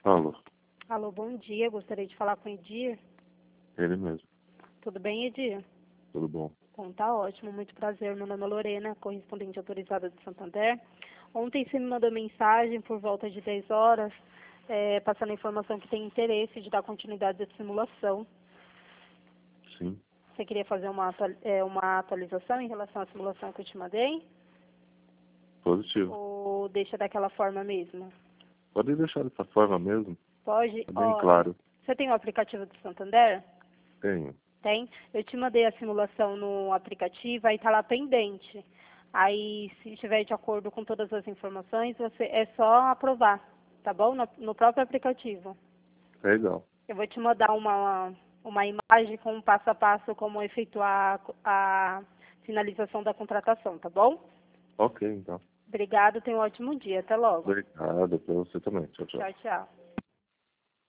Alô, Alô, bom dia. Gostaria de falar com o Edir. ele mesmo. Tudo bem, Edir? Tudo bom? Bom, tá ótimo. Muito prazer. Meu nome é Lorena, correspondente autorizada de Santander. Ontem você me mandou mensagem por volta de 10 horas, passando a informação que tem interesse de dar continuidade à simulação. Sim, Você queria fazer uma atualização em relação à simulação que eu te mandei? positivo. Ou deixa daquela forma mesmo? Pode deixar dessa forma mesmo? Pode? É bem Ó, claro. você tem o aplicativo do Santander? Tenho. Tem. Eu te mandei a simulação no aplicativo, aí tá lá pendente. Aí, se estiver de acordo com todas as informações, é só aprovar, tá bom? No próprio aplicativo. Legal. Eu vou te mandar uma imagem com um passo a passo como efetuar a finalização da contratação, tá bom? Ok, então. Obrigada, tenha um ótimo dia. Até logo. Obrigado pra você também. Tchau, tchau. Tchau, tchau.